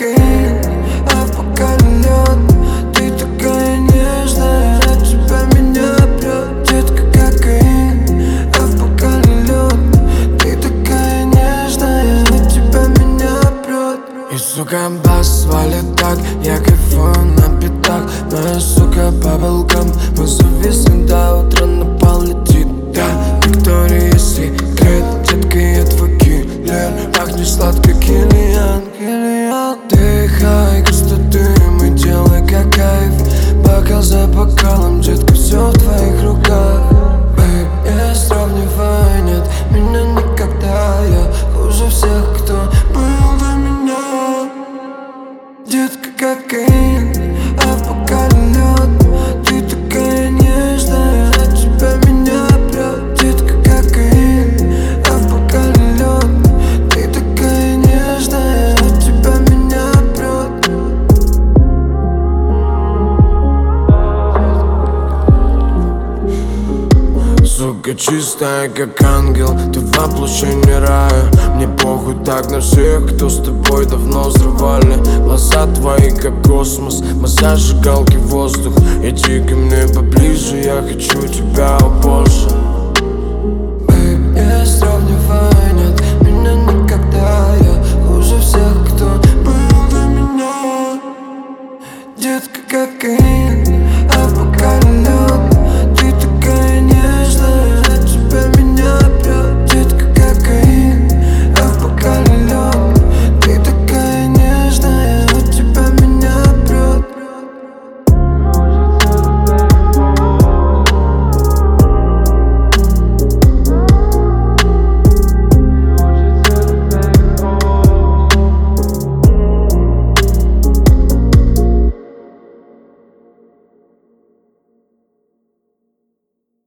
кокаин, а пока лед. Ты такая нежная, от тебя меня прет. Детка, кокаин, а пока лед. Ты такая нежная, от тебя меня прет. И сука бас валит так, я кайфую на битах. Моя сука баблгам, мы зависнем до утра, на пол летит. Да, Виктория Секрет, детка, я твой киллер. Пахнешь сладко, Киллиан. Дыхай густоты, мы делай как кайф. Бокал за бокалом, детка, все в твоих руках. Бэйб, сравнивай, нет меня никогда. Я хуже всех, кто был до меня. Детка, кокаин, а пока лед. Ты такая нежная, от тебя меня прет. Детка, кокаин, а пока лед. Ты такая нежная, от тебя меня прет. Сука чистая, как ангел, ты воплощение рая. Мне похуй так на всех, кто с тобой давно взрывали. Глаза твои, как космос, мы зажигалки воздух. Иди ко мне поближе, я хочу тебя, о боже.